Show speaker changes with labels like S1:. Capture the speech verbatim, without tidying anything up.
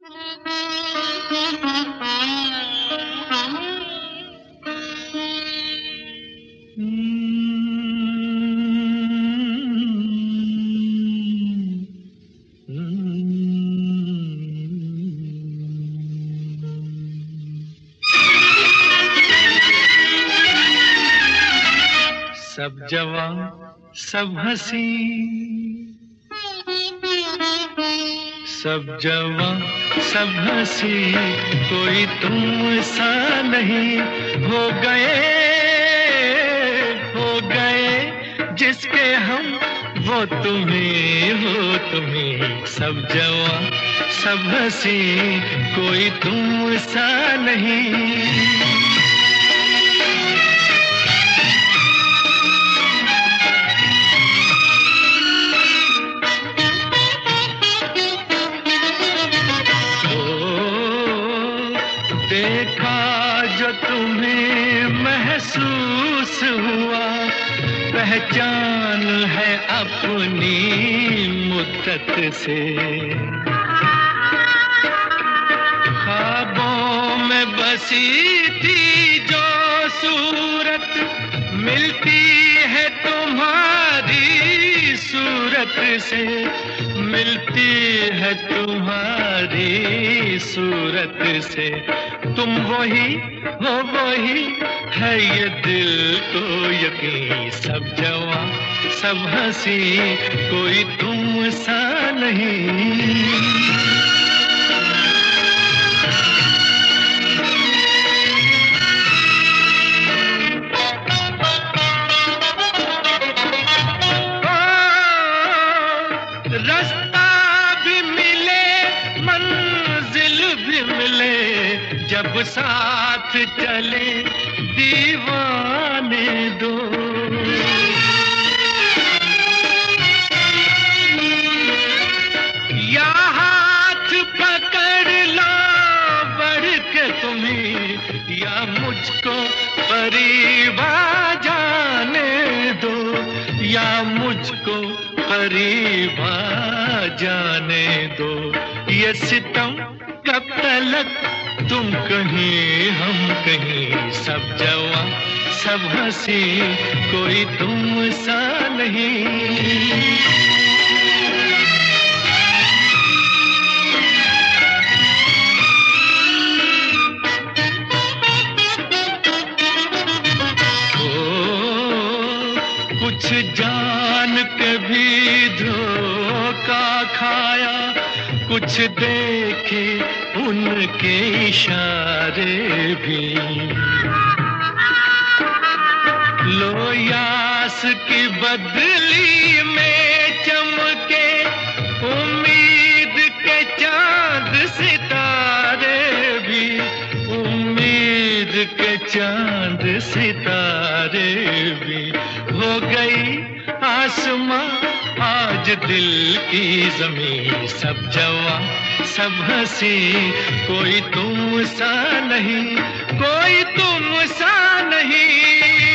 S1: सब जवां सब हंसी, सब जवां सब हंसी, कोई तुम सा नहीं। हो गए हो गए जिसके हम, वो तुम्हें हो तुम्हें। सब जवां सब हंसी, कोई तुम सा नहीं। देखा जो तुम्हें महसूस हुआ, पहचान है अपनी मुद्दत से। ख्वाबों में बसी थी जो सूरत, मिलती है तुम्हारी सूरत से। मिलती है तुम्हारी सूरत से। तुम वही हो वही है ये दिल को यकीन। सब जवां सब हंसी, कोई तुम सा नहीं। रास्ता भी मिले मंजिल भी मिले, जब साथ चले दीवाने दो। या हाथ पकड़ लो बढ़ के तुम्हें, या मुझको करीब आ जाने दो। या मुझको करीब आ जाने दो। ये सितम कब तलक, तुम कहीं हम कहीं। सब जवां सब हंसी, कोई तुम सा नहीं। कुछ जान के भी धोखा खाया, कुछ देखे उनके इशारे भी। लो यास की बदली में चमके उम्मीद के चांद सितारे भी। उम्मीद के चांद सितारे भी। हो गई आसमां आज दिल की जमीन। सब जवां सब हंसी, कोई तुम सा नहीं। कोई तुम सा नहीं।